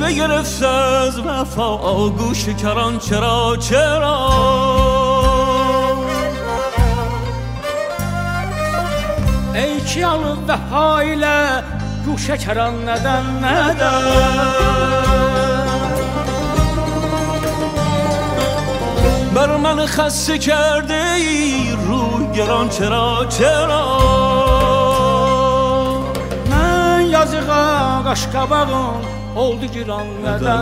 بگرفت از وفا گوش کران چرا چرا ey ki alıb vəfa ilə guşə kəran nədən بر من خسته کرده ای روی گران چرا چرا mən yazığa qaşqabağım oldu giran nədən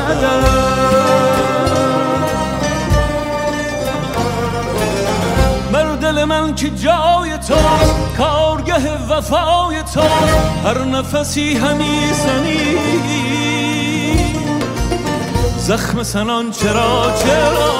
بر دل من که جای تو کارگه وفای تو هر نفسی همی زنی زخم سنان چرا چرا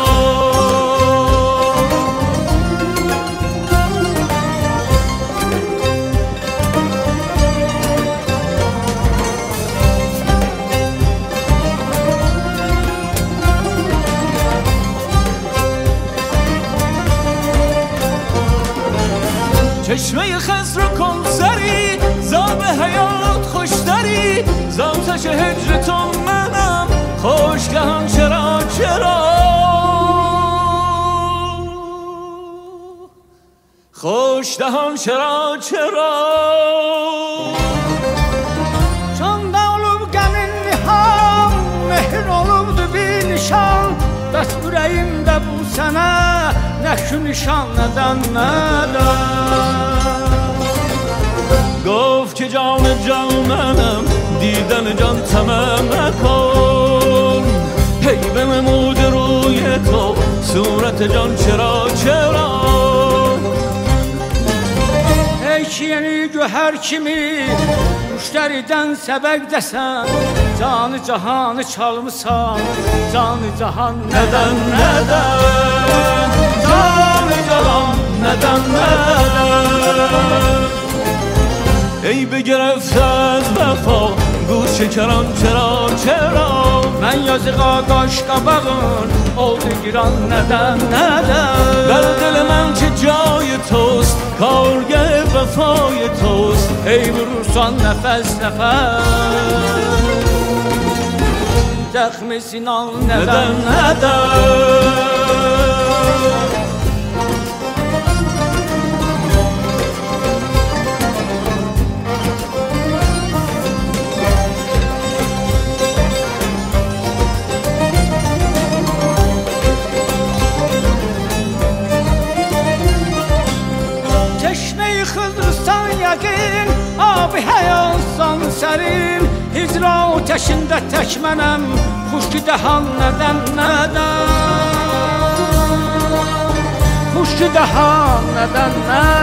چشمه خضر کن سری زاب حیات خوشتری زاتش هجر تو منم خوشگهان چرا چرا خوشدهان چرا چرا Canda olub qəmin niham mehr olubdu bir nişan bəs ürəyimdə bu sənə nə şu nişan nədən گفت که جان جانم دیدن جان تمام نکن هی بنمود روی تو صورت جان چرا چرا ey ki yeni göhər kimi müştəridən səbəq desən canı cahanı çalmısan canı cahan neden neden canı cahan neden neden ای بگرفت از وفا گوش کران چرا چرا mən yazığa qaşqabağın oldu giran nədən در دل من که جای توست کارگه وفای توست ey vurursan nəfəs nəfəs zəxmi sinan nədən Xızrıstan yəqin, abi həyalsan sərin Hicra ateşində tək mənəm, xuşki dəhan nədən Xuşki dəhan nədən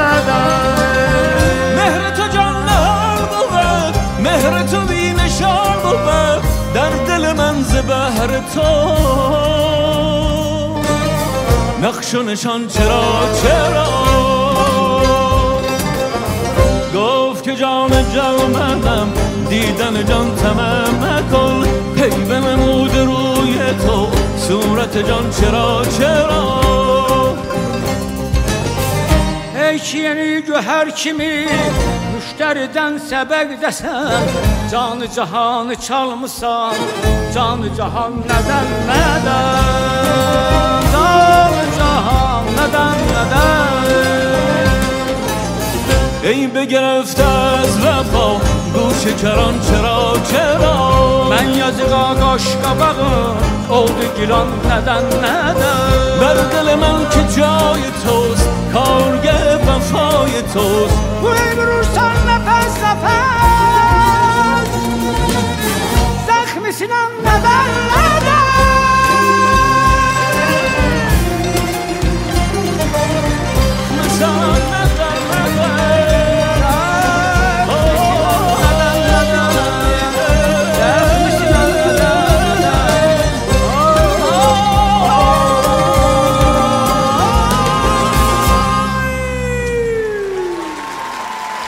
مهر تو جان نهار بود مهر تو بینشان بود در دل من زبهر تو نقش و نشان چرا چرا گفت که جان منم دیدن جان تمام نکن هی بنمود روی تو صورت جان چرا چرا ey ki yeni göhər kimi müştəridən səbəq desən canı cahanı çalmısan canı cahan nədən canı cahan nədən ای بگرفت از وفا گوش کران چرا چرا mən yazığa qaşqabağın oldu giran nədən بر دل من که جای توست کارگه وفای توست ey vurursan nəfəs nəfəs zəxmi sinan nədən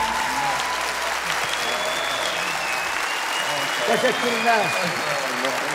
Teşekkürler.